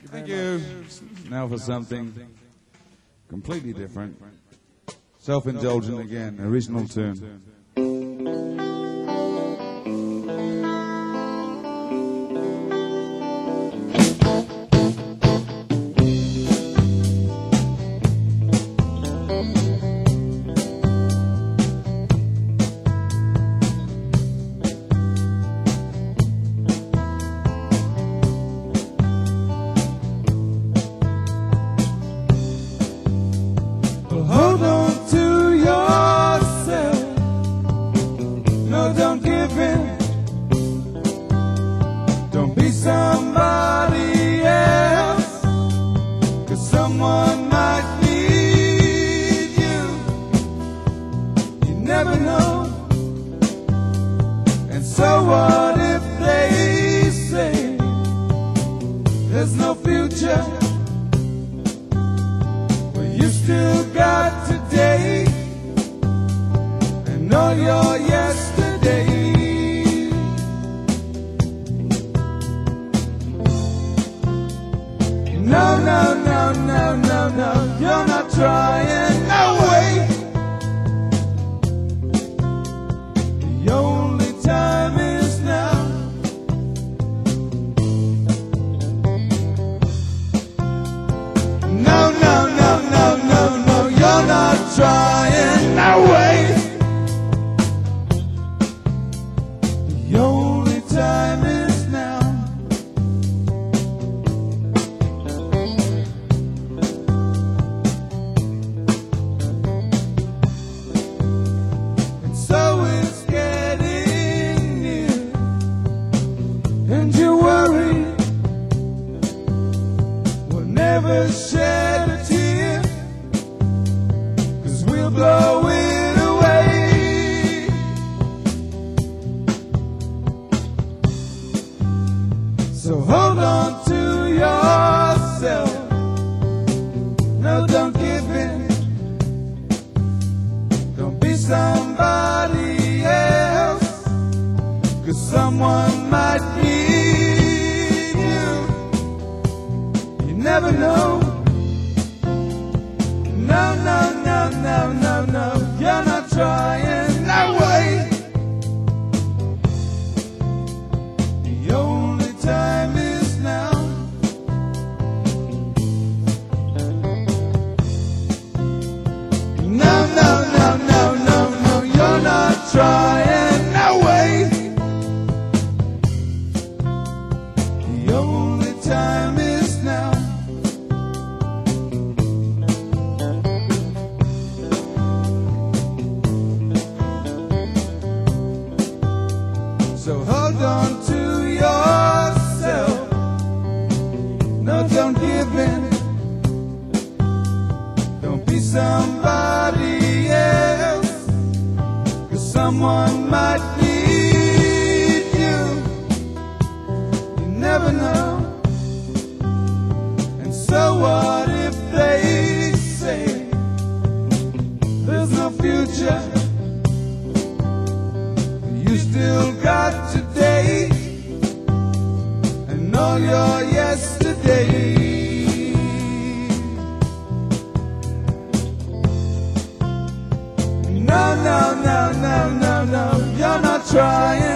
Thank you. Now for something completely different. Self-indulgent again, original tune. Hold on to yourself. No, don't give in. Don't be somebody else, 'cause someone might need you. You never know. And so what if they say there's no future? You still got today and all your yesterday. No, no, no, no, no, no, you're not trying, no way. The only time is now. No, no, no, no, no, no, you're not trying, no way. The only time is now. And so it's getting near, and you worry we'll never shed a tear, 'cause we'll blow it away. So hold on to yourself. No, don't give in. Don't be somebody else, 'cause someone might need you. You never know. No, no, no, no, no, no, you're not trying, no way. The only time is now. No, no, no, no, no, no, you're not trying, no way. The only time is now. So hold on to yourself. No, don't give in. Don't be somebody else, 'cause someone might need you. You never know. And so what if they say there's no future? You still got today and all your yesterday. No, no, no, no, no, no, you're not trying.